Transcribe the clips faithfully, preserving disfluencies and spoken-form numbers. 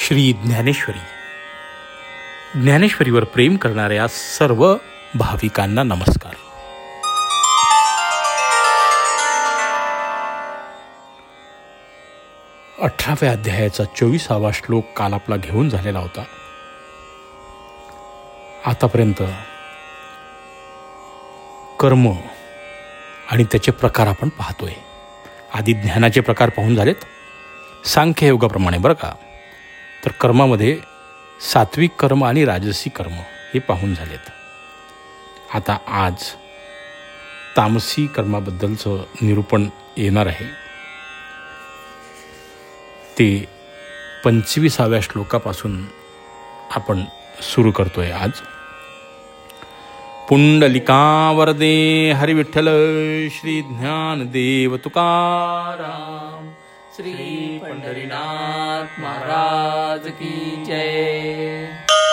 श्री ज्ञानेश्वरी. ज्ञानेश्वरीवर प्रेम करणाऱ्या सर्व भाविकांना नमस्कार. अठराव्या अध्यायाचा चोवीसावा श्लोक काल आपला घेऊन झालेला होता. आतापर्यंत कर्म आणि त्याचे प्रकार आपण पाहतोय. आधी ज्ञानाचे प्रकार पाहून झालेत सांख्य योगाप्रमाणे बरं का. तर कर्मामध्ये सात्विक कर्म आणि राजसी कर्म हे पाहून झालेत. आता आज तामसी कर्माबद्दलचं निरूपण येणार आहे. ते पंचवीसाव्या श्लोकापासून आपण सुरू करतोय आज. पुंडलिका वरदे हरी विठ्ठल श्री ज्ञानदेव तुकाराम. श्री पंढरीनाथ महाराज की जय.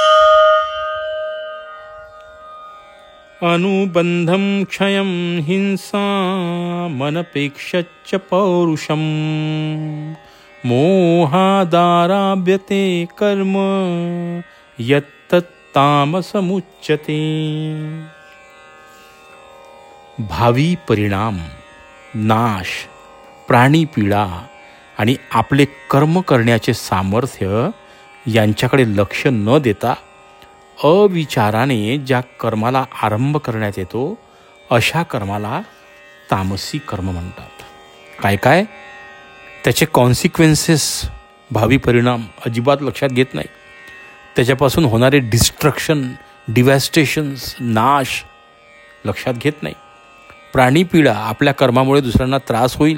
अनुबंधं क्षयं हिंसा मनपेक्षच्च पौरुषं मोहादाराभ्यते कर्म यत्तत्तामसमुच्यते. भावी परिणाम, नाश, प्राणीपीडा आणि आपले कर्म करण्याचे सामर्थ्य यांच्याकडे लक्ष न देता अविचाराने ज्या कर्माला आरंभ करण्यात येतो अशा कर्माला तामसी कर्म म्हणतात. काय काय त्याचे कॉन्सिक्वेन्सेस, भावी परिणाम अजिबात लक्षात घेत नाही. त्याच्यापासून होणारे डिस्ट्रक्शन, डिवॅस्टेशन्स, नाश लक्षात घेत नाही. प्राणीपीडा, आपल्या कर्मामुळे दुसऱ्यांना त्रास होईल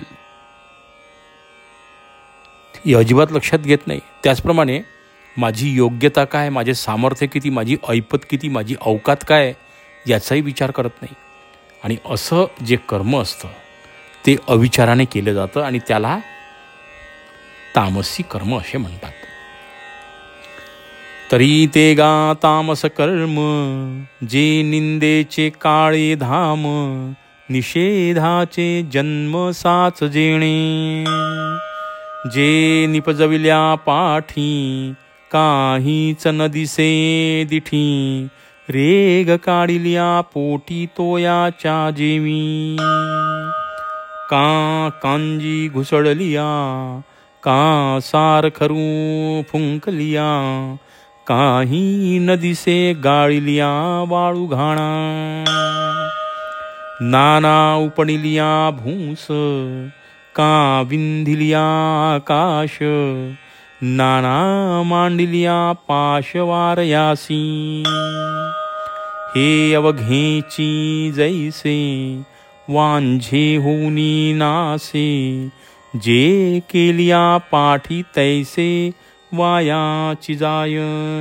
ही अजिबात लक्षात घेत नाही. त्याचप्रमाणे माझी योग्यता काय, माझे सामर्थ्य किती, माझी ऐपत किती, माझी अवकात काय याचाही विचार करत नाही. आणि असं जे कर्म असतं ते अविचाराने केलं जातं आणि त्याला तामसी कर्म असे म्हणतात. तरी ते गा तामस कर्म जे निंदेचे काळे धाम निषेधाचे जन्म साच जेणे. जे निपजविल्या पाठी काहीच न दिसे दिठी रेग काढिल्या पोटी तोयाच्या जेवी. का कांजी घुसळलिया का सार खरू फुंकलिया काही न दिसे गाळिलिया वाळू घाणा. नाना उपणिलिया भूस का विंधिलिया आकाश नाना मांडिलिया पाशवारयासी. हे अवघेची जैसे वांझे होनी नासे जे केलिया पाठी तैसे वायाची जाय.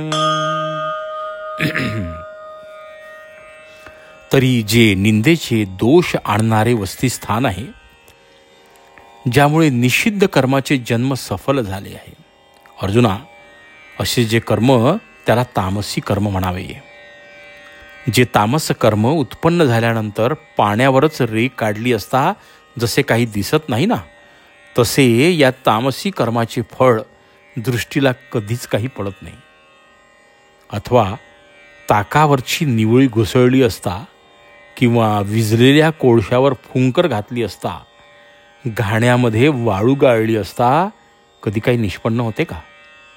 तरी जे निंदेचे दोष आणणारे वस्तिस्थान आहे, ज्यामुळे निषिद्ध कर्माचे जन्म सफल झाले आहे, अर्जुना असे जे कर्म त्याला तामसी कर्म म्हणावे. जे तामस कर्म उत्पन्न झाल्यानंतर पाण्यावरच रेग काढली असता जसे काही दिसत नाही ना, तसे या तामसी कर्माचे फळ दृष्टीला कधीच काही पडत नाही. अथवा ताकावरची निवळी घुसळली असता किंवा विजलेल्या कोळशावर फुंकर घातली असता, घाण्यामध्ये वाळू गाळली असता कधी काही निष्पन्न होते का?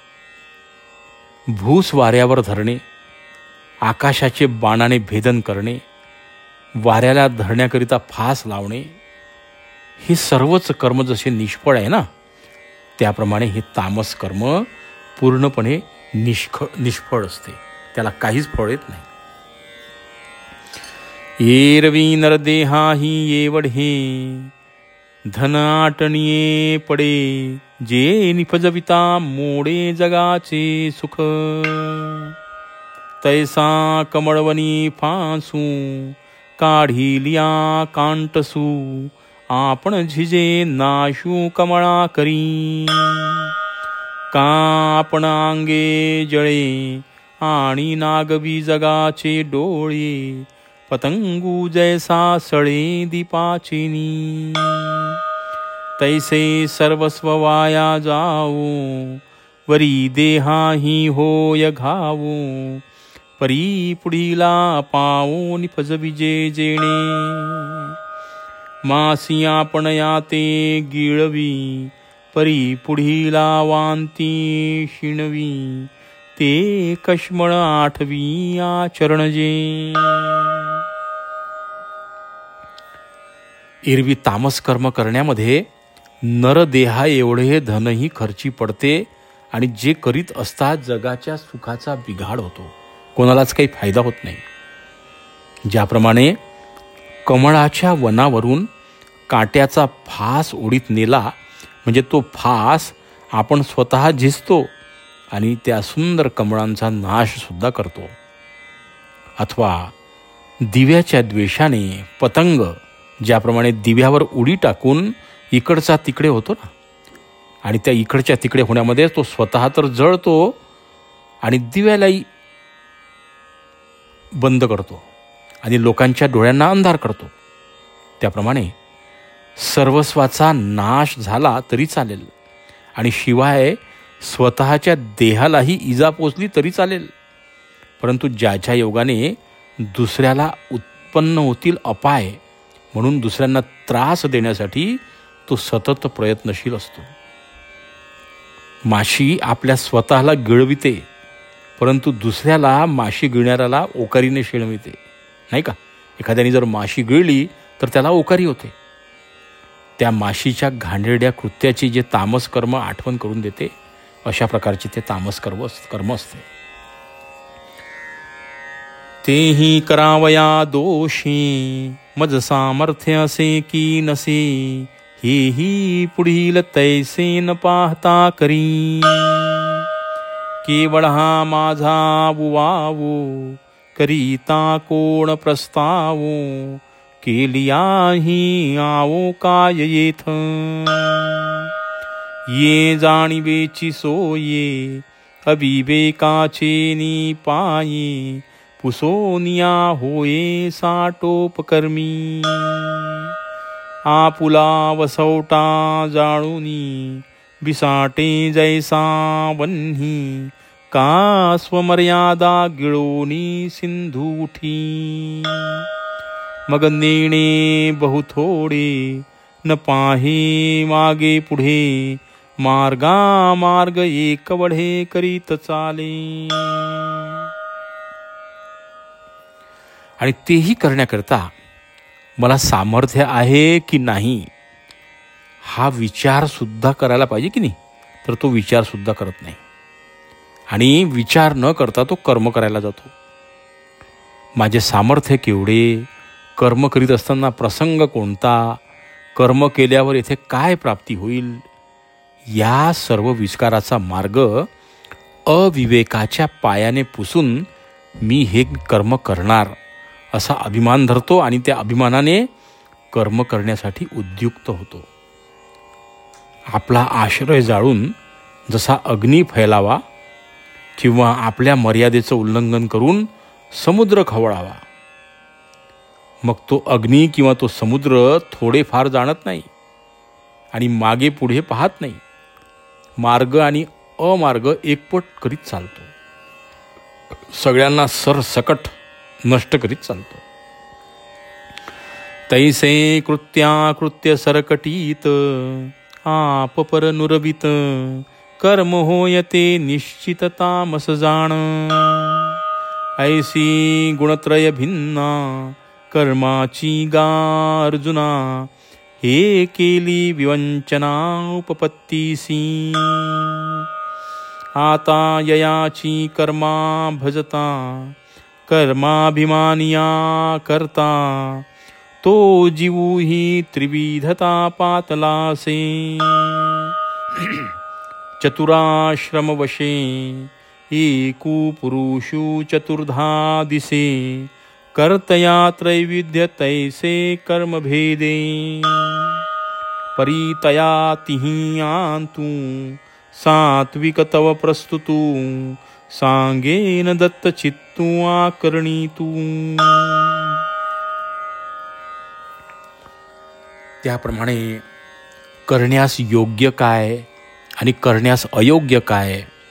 भूस वाऱ्यावर धरणे, आकाशाचे बाणाने भेदन करणे, वाऱ्याला धरण्याकरिता फास लावणे, हे सर्वच कर्म जसे निष्फळ आहे ना, त्याप्रमाणे हे तामस कर्म पूर्णपणे निष्ख निष्फळ असते. त्याला काहीच फळ येत नाही. एरवी नरदेहा ही येवढे धन आटणिये पडे जे निपजविता मोडे जगाचे सुख. तैसा कमळवनी फासू काढिलिया कांटसू आपण झिजे नाशू कमळा करी. का आपण अंगे जळे आणि नागवी जगाचे डोळे पतंगू जैसा सळे दीपाचिनी. तैसे सर्वस्व वाया जाओ वरी देहाही होय घावो, परी पुढीला पावो निपज विजे जेणे, मासी आपण याते गिळवी, परी पुढीला वांती शिणवी, ते कश्मळ आठवी आचरण जे. एरवी तामस कर्म करण्यामध्ये नरदेहा एवढे धनही खर्ची पडते आणि जे करीत असतात जगाच्या सुखाचा बिघाड होतो, कोणालाच काही फायदा होत नाही. ज्याप्रमाणे कमळाच्या वनावरून काट्याचा फास ओढीत नेला म्हणजे तो फास आपण स्वतः झिजतो आणि त्या सुंदर कमळांचा नाश सुद्धा करतो. अथवा दिव्याच्या द्वेषाने पतंग ज्याप्रमाणे दिव्यावर उडी टाकून इकडचा तिकडे होतो ना, आणि त्या इकडच्या तिकडे होण्यामध्ये तो स्वतः तर जळतो आणि दिव्यालाही बंद करतो आणि लोकांच्या डोळ्यांना अंधार करतो. त्याप्रमाणे सर्वस्वाचा नाश झाला तरी चालेल आणि शिवाय स्वतःच्या देहालाही इजा पोचली तरी चालेल, परंतु ज्याच्या योगाने दुसऱ्याला उत्पन्न होतील अपाय म्हणून दुसऱ्यांना त्रास देण्यासाठी तो सतत प्रयत्नशील असतो. माशी आपल्या स्वतःला गिळविते, परंतु दुसऱ्याला माशी गिळणाऱ्याला ओकारीने शिणविते, नाही का? एखाद्याने जर माशी गिळली तर त्याला ओकारी होते. त्या माशीच्या घाणेरड्या कृत्याची जे तामस कर्म आठवण करून देते, अशा प्रकारचे ते तामस कर्म कर्म असते. तेही करावया दोषी, मज सामर्थ्य असे की नसे, हेही पुढील तैसे न पाहता करी, केवळ हा माझा बुवावो, करीता कोण प्रस्तावो, केलियाही आवो काय येथ, ये जाणीवेची सोये, अविवेकाचे नि पाये, पुसोनिया होये साटोपकर्मी, आपुला वसवटा जाळुनी, बिसाटे जैसा वन्ही, का स्वमर्यादा गिळोनी सिंधू उठी, मग नेणे बहु थोडे, न पाहे मागे पुढे, मार्गा मार्ग एक वढे करीत चाले. आणि तेही करण्याकरता मला सामर्थ्य आहे की नाही हा विचार सुद्धा करायला पाहिजे की नाही, तर तो विचार सुद्धा करत नाही आणि विचार न करता तो कर्म करायला जातो. माझे सामर्थ्य केवढे, कर्म करीत असताना प्रसंग कोणता, कर्म केल्यावर येथे काय प्राप्ती होईल, या सर्व विचाराचा मार्ग अविवेकाच्या पायाने पुसून मी हे कर्म करणार असा अभिमान धरतो आणि त्या अभिमानाने कर्म करण्यासाठी उद्युक्त होतो. आपला आश्रय जाळून जसा अग्नी फैलावा किंवा आपल्या मर्यादेचं उल्लंघन करून समुद्र खवळावा, मग तो अग्नी किंवा तो समुद्र थोडेफार जाणत नाही आणि मागे पुढे पाहत नाही, मार्ग आणि अमार्ग एकपट करीत चालतो, सगळ्यांना सरसकट नष्ट करीत चालतो. तैसे कृत्या कृत्य सरकटीत, आप पर नुरवित, कर्म होयते निश्चित तामस जाण, ऐसी गुणत्रय भिन्ना, कर्माची गा अर्जुना, हे केली विवंचना उपपत्तीसी, आता ययाची कर्मा भजता, कर्माभिमानिया करता, तो जीवू ही त्रिविधता पातलासे, चतुराश्रम वशे, एकू पुरुषू चतुर्धा दिसे, कर्तया त्रैविध्य तैसे कर्म भेदे, परितया तिही आंतू, सात्विक तव प्रस्तुतू, सांगेन दत्त चित्तू आकरणी तू. त्याप्रमाणे करण्यास योग्य काय आणि करण्यास अयोग्य काय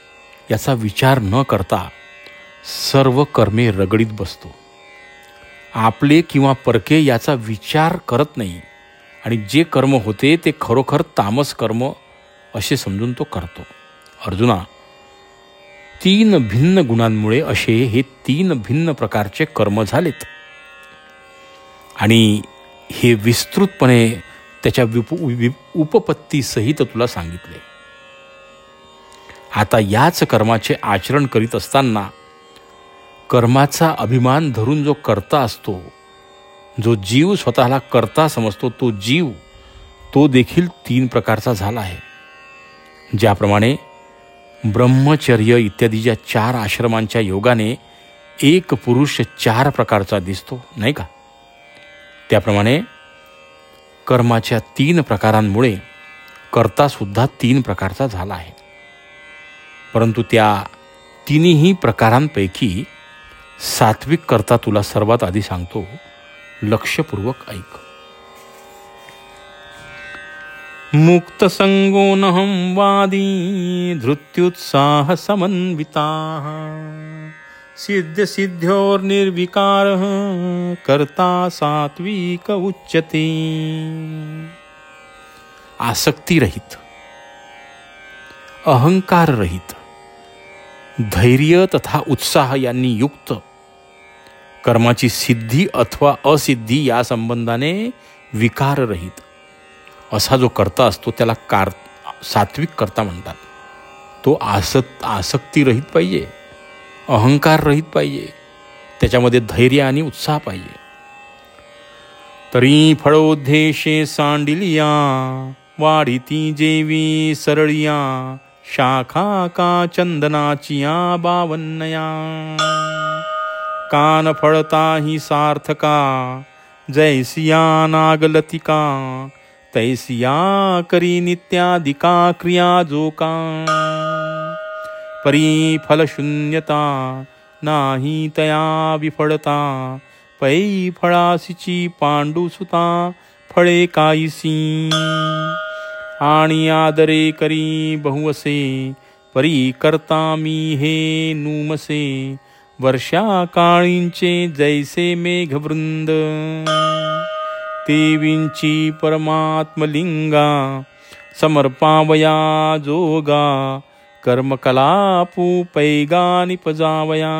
याचा विचार न करता सर्व कर्मे रगडीत बसतो. आपले किंवा परके याचा विचार करत नाही आणि जे कर्म होते ते खरोखर तामस कर्म असे समजून तो करतो. अर्जुना, तीन भिन्न गुणांमुळे असे हे तीन भिन्न प्रकारचे कर्म झालेत आणि हे विस्तृतपणे त्याच्या विप उपपत्ती सहित तुला सांगितले. आता याच कर्माचे आचरण करीत असताना कर्माचा अभिमान धरून जो कर्ता असतो, जो जीव स्वतःला कर्ता समजतो, तो जीव तो देखील तीन प्रकारचा झाला आहे. ज्याप्रमाणे ब्रह्मचर्य इत्यादी ज्या चार आश्रमांच्या योगाने एक पुरुष चार प्रकारचा दिसतो, नाही का, त्याप्रमाणे कर्माच्या तीन प्रकारांमुळे कर्तासुद्धा तीन प्रकारचा झाला आहे. परंतु त्या तिन्ही प्रकारांपैकी सात्विक कर्ता तुला सर्वात आधी सांगतो, लक्षपूर्वक ऐक. मुक्त संगोनहं वादी धृत्युत्साह समन्विताः सिद्ध सिद्ध्योर्निर्विकारः कर्ता सात्विक उच्यते. आसक्ती रहित, अहंकार रहित, धैर्य तथा उत्साह यांनी युक्त, कर्माची सिद्धी अथवा असिद्धी या संबंधाने विकार रहित असा जो कर्ता असतो त्याला कार सात्विक कर्ता म्हणतात. तो आसक्त आसक्ती रहित पाहिजे, अहंकार रहित पाहिजे, त्याच्यामध्ये धैर्य आणि उत्साह पाहिजे. तरी फळोद्देशे सांडिलिया वाढीती जेवी सरळिया शाखा का चंदनाचिया बावन्नया कान फळताही सार्थका जैसिया नागलतिका तैसिया करी नित्यादिका क्रिया जोका परी फलशून्यता नाही तया विफळता पै फळासीची पांडुसुता फळे कायसी आणि आदरे करी बहुवसे परी करता मी हे नुमसे वर्षा काळींचे जैसे मेघवृंद देवींची परमात्मलिंगा समर्पावया जोगा कर्मकलापू पैगा निपजावया.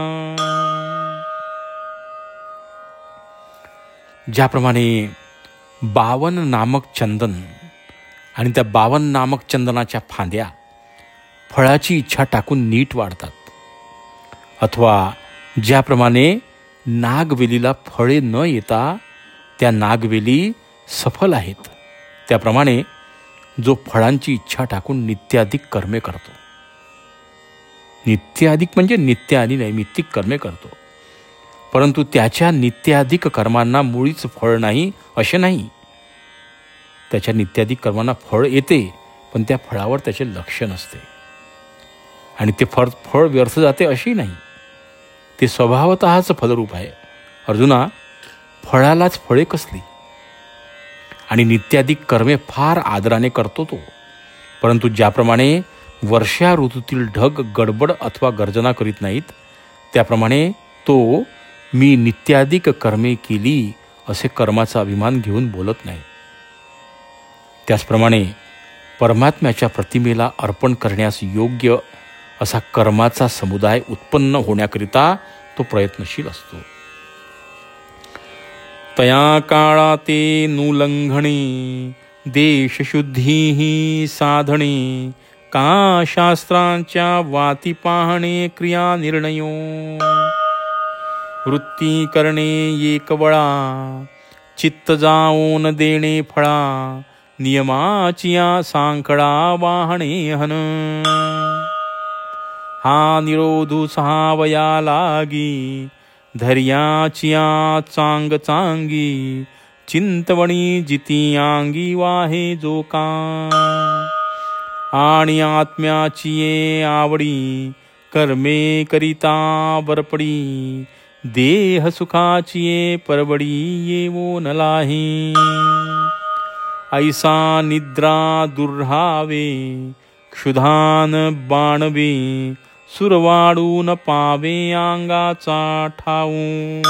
ज्याप्रमाणे बावन नामक चंदन आणि त्या बावन नामक चंदनाच्या फांद्या फळाची इच्छा टाकून नीट वाढतात, अथवा ज्याप्रमाणे नागवेलीला फळे न येता त्या नागवेली सफल आहेत, त्याप्रमाणे जो फळांची इच्छा टाकून नित्याधिक कर्मे करतो, नित्याधिक म्हणजे नित्यादी नैमित्तिक कर्मे करतो, परंतु त्याच्या नित्याधिक कर्मांना मुळीच फळ नाही असे नाही. त्याच्या नित्याधिक कर्मांना फळ येते, पण त्या फळावर त्याचे लक्ष नसते आणि ते फळ फळ व्यर्थ जाते अशी नाही. ते स्वभावतःच फलरूप आहे. अर्जुना, फळालाच फळे कसली? आणि नित्याधिक कर्मे फार आदराने करतो तो. परंतु ज्याप्रमाणे वर्षा ऋतूतील ढग गडबड अथवा गर्जना करीत नाहीत, त्याप्रमाणे तो मी नित्याधिक कर्मे केली असे कर्माचा अभिमान घेऊन बोलत नाही. त्याचप्रमाणे परमात्म्याच्या प्रतिमेला अर्पण करण्यास योग्य असा कर्माचा समुदाय उत्पन्न होण्याकरिता तो प्रयत्नशील असतो. तया काळा ते नुलंघणे देशशुद्धी साधणे का शास्त्रांच्या वाती पाहणे क्रिया निर्णयो वृत्ती करणे एकवळा चित्त जाऊन देणे फळा नियमाचिया सांखडा वाहणे हन हा निरोधू सहावया लागी धैर्याचिया चांग चांगी चिंतवणी जिती आंगी वाहे जोका आणि आत्म्याची ये आवडी कर्मे करिता बरपडी देह सुखाची ये परवडी येवो नलाही ऐसा निद्रा दुर्हावे क्षुधान बाणवे सुरवाडून पावे अंगाचा ठाऊ.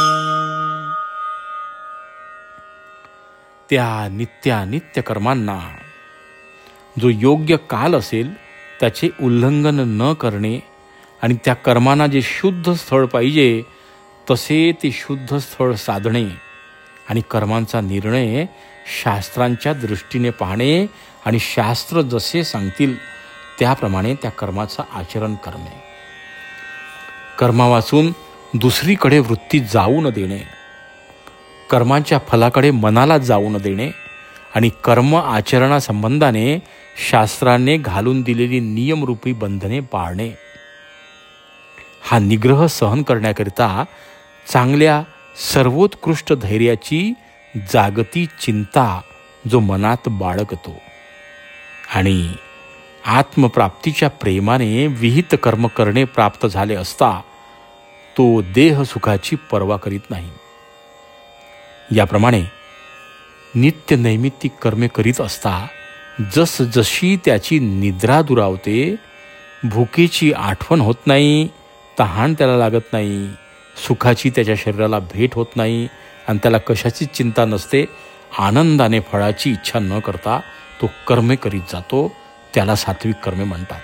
त्या नित्यानित्य कर्मांना जो योग्य काल असेल त्याचे उल्लंघन न करणे आणि त्या कर्मांना जे शुद्ध स्थळ पाहिजे तसे ते शुद्ध स्थळ साधणे आणि कर्मांचा निर्णय शास्त्रांच्या दृष्टीने पाहणे आणि शास्त्र जसे सांगतील त्याप्रमाणे त्या कर्माचं आचरण करणे. कर्मा वाचून दुसरीकडे वृत्ती जाऊ न देणे, कर्मांच्या फलाकडे मनाला जाऊ न देणे आणि कर्म आचरणासंबंधाने शास्त्राने घालून दिलेली नियमरूपी बंधने पाळणे. हा निग्रह सहन करण्याकरिता चांगल्या सर्वोत्कृष्ट धैर्याची जागती चिंता जो मनात बाळगतो आणि आत्मप्राप्तीच्या प्रेमाने विहित कर्म करणे प्राप्त झाले असता तो देह सुखाची पर्वा करीत नाही. याप्रमाणे नित्य नैमित्तिक कर्मे करीत असता जस जशी त्याची निद्रा दुरावते, भुकेची आठवण होत नाही, तहान त्याला लागत नाही, सुखाची त्याच्या शरीराला भेट होत नाही आणि त्याला कशाचीच चिंता नसते, आनंदाने फळाची इच्छा न करता तो कर्मे करीत जातो, त्याला सात्विक कर्मे म्हणतात.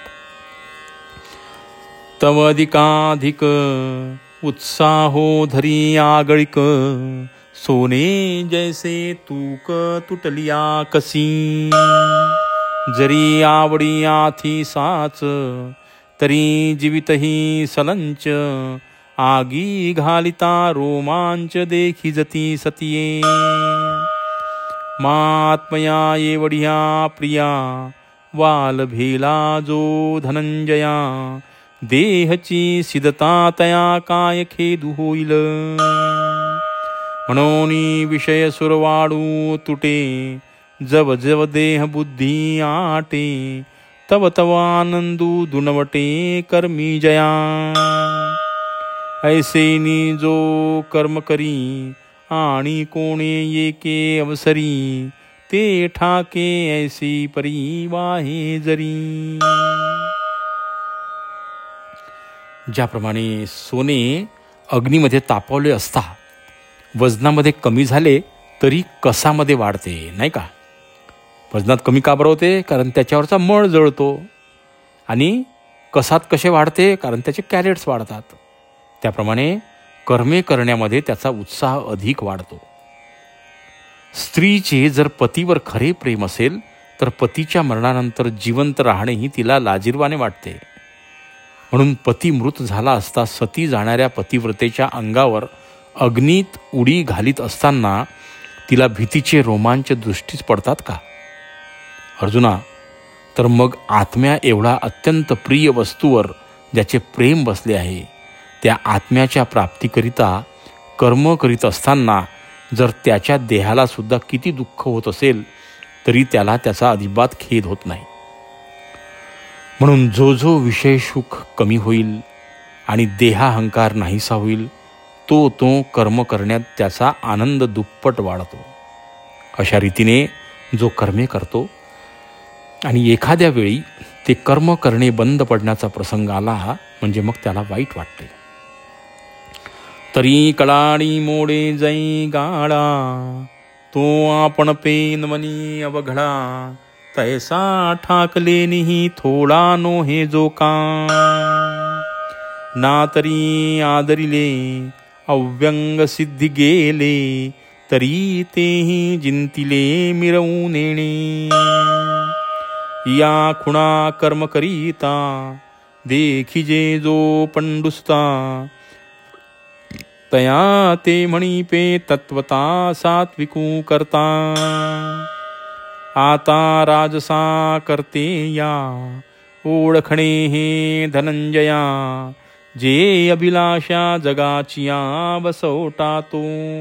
तव अधिकाधिक उत्साहो धरी आगळिक, सोने जैसे तूक तुटलिया कसी. जरी आवडी आथी साच, तरी जीवितही सलंच, आगी घालिता रोमांच देखी जती सतिये. मात्मया एवढ्या प्रिया, वाल भेला जो धनंजया, देहची सिद्धता तया काय खेदू होईल. म्हणून विषय सुरवाडू तुटे, जव जव देह बुद्धी आटे, तव तव आनंदू दुनवटे कर्मी जया. ऐसे नी जो कर्म करी, आणि कोणे येके अवसरी, ते ठाके ऐसी परी वाहे जरी. ज्याप्रमाणे सोने अग्नीमध्ये तापवले असता वजनामध्ये कमी झाले तरी कसामध्ये वाढते, नाही का? वजनात कमी का बरं होते? कारण त्याच्यावरचा मळ जळतो. आणि कसात कसे वाढते? कारण त्याचे कॅरेट्स वाढतात. त्याप्रमाणे कर्मे करण्यामध्ये त्याचा उत्साह अधिक वाढतो. स्त्रीचे जर पतीवर खरे प्रेम असेल तर पतीच्या मरणानंतर जिवंत राहणेही तिला लाजिरवाणे वाटते. म्हणून पती मृत झाला असता सती जाणाऱ्या पतिव्रतेच्या अंगावर अग्नीत उडी घालीत असताना तिला भीतीचे रोमांच दृष्टीस पडतात का? अर्जुना, तर मग आत्म्या एवढा अत्यंत प्रिय वस्तूवर ज्याचे प्रेम बसले आहे त्या आत्म्याच्या प्राप्तीकरिता कर्म करीत असताना जर त्याच्या देहाला सुद्धा किती दुःख होत असेल तरी त्याला त्याचा अजिबात खेद होत नाही. म्हणून जो जो विषय सुख कमी होईल आणि देहाहंकार नाहीसा होईल तो तो कर्म करण्यात त्याचा आनंद दुप्पट वाढतो. अशा रीतीने जो कर्मे करतो आणि एखाद्या वेळी ते कर्म करणे बंद पडण्याचा प्रसंग आला म्हणजे मग त्याला वाईट वाटते. तरी कळाडी मोडे जै गाडा, तो आपण पेन मनी अवघडा, तैसा ठाकले निही थोडा नो हे जो का. ना तरी आदरिले अव्यंग सिद्धी गेले, तरी तेही जिंतिले मिरवून नेणे. या खुणा कर्म करीता, देखिजे जो पंडुस्ता, तया ते म्हणी पे तत्वता सात्विकू करता. आता राजसा करते या, ओळखणे हे धनंजया, जे अभिलाषा जगाचिया बसवटा तो.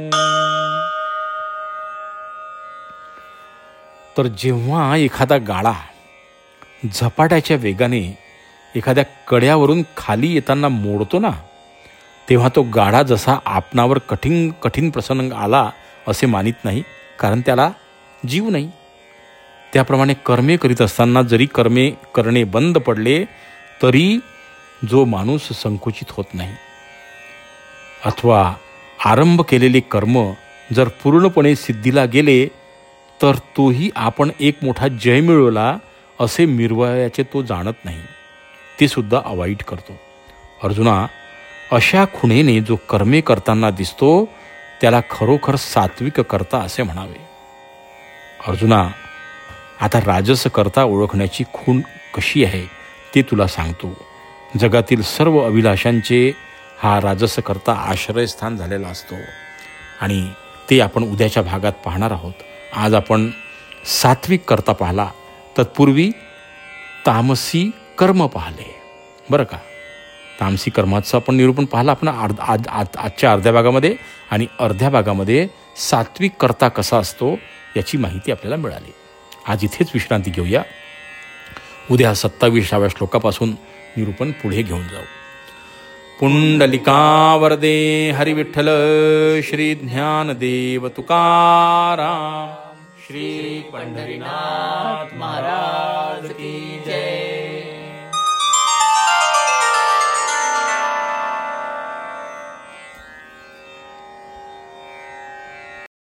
तर जेव्हा एखादा गाडा झपाट्याच्या वेगाने एखाद्या कड्यावरून खाली येताना मोडतो ना, तेव्हा तो गाडा जसा आपणावर कठीण कठीण प्रसंग आला असे मानित नाही, कारण त्याला जीव नाही. त्याप्रमाणे कर्मे करीत असताना जरी कर्मे करणे बंद पडले तरी जो माणूस संकुचित होत नाही, अथवा आरंभ केलेले कर्म जर पूर्णपणे सिद्धीला गेले तर तोही आपण एक मोठा जय मिळवला असे मिरवायाचे तो जाणत नाही, ते सुद्धा अवॉइड करतो. अर्जुना, अशा खुणेने जो कर्मे करताना दिसतो त्याला खरोखर सात्विक कर्ता असे म्हणावे. अर्जुना, आता राजस कर्ता ओळखण्याची खूण कशी आहे ते तुला सांगतो. जगातील सर्व अभिलाषांचे हा राजस कर्ता आश्रयस्थान झालेला असतो आणि ते आपण उद्याच्या भागात पाहणार आहोत. आज आपण सात्विक कर्ता पाहला, तत्पूर्वी तामसी कर्म पाहिले. बरं का, तामसी कर्माचं आपण निरूपण पाहिलं आपण अर्ध आज आज आजच्या अर्ध्या भागामध्ये, आणि अर्ध्या भागामध्ये सात्विक कर्ता कसा असतो याची माहिती आपल्याला मिळाली. आज इथेच विश्रांती घेऊया. उद्या सत्तावीसाव्या श्लोकापासून निरूपण पुढे घेऊन जाऊ. पुंडलिका वरदे हरी विठ्ठल श्री ज्ञानदेव तुकाराम. श्री पंढरीनाथ